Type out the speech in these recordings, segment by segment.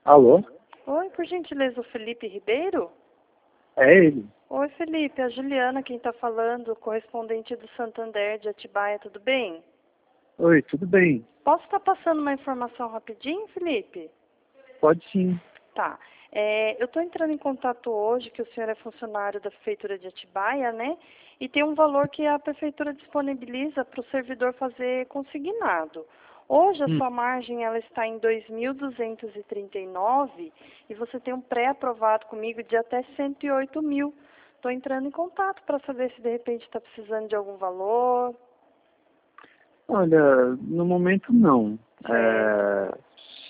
Alô? Oi, por gentileza, o Felipe Ribeiro? É ele. Oi, Felipe, a Juliana quem está falando, correspondente do Santander de Atibaia, tudo bem? Oi, tudo bem? Posso estar passando uma informação rapidinho, Felipe? Pode sim. Tá. Eu estou entrando em contato hoje, que o senhor é funcionário da Prefeitura de Atibaia, né? E tem um valor que a Prefeitura disponibiliza para o servidor fazer consignado. Hoje a Hum. sua margem ela está em 2.239 e você tem um pré-aprovado comigo de até 108 mil. Estou entrando em contato para saber se de repente está precisando de algum valor. Olha, no momento não. Certo.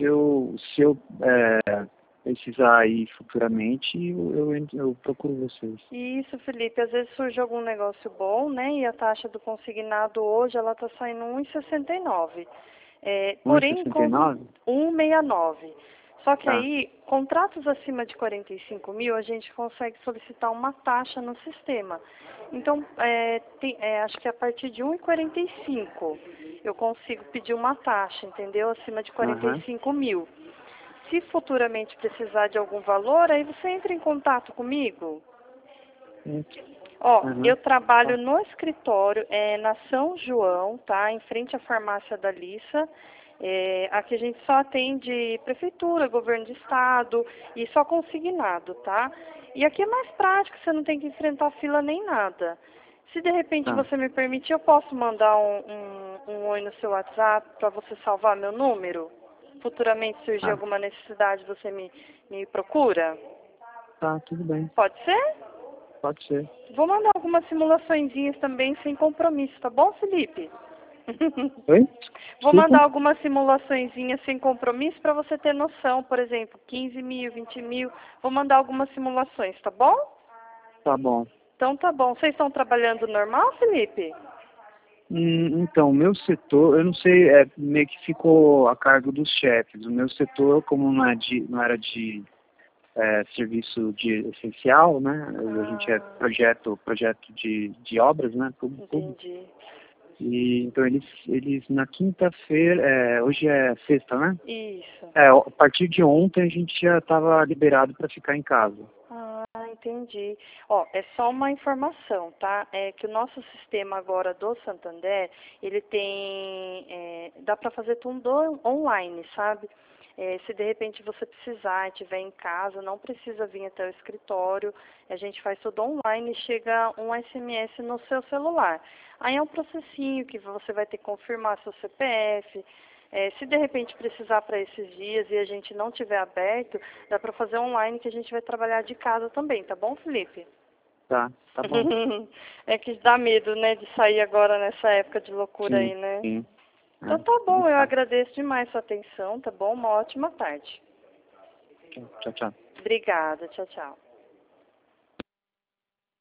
Se eu precisar ir futuramente, eu procuro vocês. Isso, Felipe, às vezes surge algum negócio bom, né? E a taxa do consignado hoje, ela está saindo 1,69. Porém, com 1,69? 1,69. Só que Tá. aí, contratos acima de 45 mil, a gente consegue solicitar uma taxa no sistema. Então, acho que a partir de 1,45 eu consigo pedir uma taxa, entendeu? Acima de Aham. 45 mil. Se futuramente precisar de algum valor, aí você entra em contato comigo. Hum. Ó, Aham. eu trabalho no escritório, na São João, tá? Em frente à farmácia da Lissa. Aqui a gente só atende prefeitura, governo de estado e só consignado, tá? E aqui é mais prático, você não tem que enfrentar fila nem nada. Se de repente Tá. você me permitir, eu posso mandar um oi no seu WhatsApp para você salvar meu número? Futuramente surgir Ah, alguma necessidade, você me procura? tá, tudo bem. Pode ser? Pode ser. Vou mandar algumas simulaçõezinhas também sem compromisso, tá bom, Felipe? Oi? Vou Desculpa? mandar algumas simulaçõezinhas sem compromisso para você ter noção, por exemplo, 15 mil, 20 mil. Vou mandar algumas simulações, tá bom? Tá bom. Então tá bom. Vocês estão trabalhando normal, Felipe? Então, o meu setor, eu não sei, meio que ficou a cargo dos chefes. O meu setor, como não era de serviço de essencial, né? A gente é Ah, projeto de obras, né? Tudo. entendi. E então eles na quinta-feira, hoje é sexta, né? Isso. A partir de ontem a gente já estava liberado para ficar em casa. Ah, entendi. Ó, é só uma informação, tá? É que o nosso sistema agora do Santander, ele tem, dá para fazer tudo online, sabe? Se de repente você precisar e estiver em casa, não precisa vir até o escritório, a gente faz tudo online e chega um SMS no seu celular. Aí é um processinho que você vai ter que confirmar seu CPF. Se de repente precisar para esses dias e a gente não tiver aberto, dá para fazer online que a gente vai trabalhar de casa também, tá bom, Felipe? Tá bom. É que dá medo, né, de sair agora nessa época de loucura Sim, aí, né? sim. Então É, tá nem bom, eu fala. agradeço demais sua atenção, tá bom? Uma ótima tarde. Tchau, tchau. Obrigada, tchau, tchau.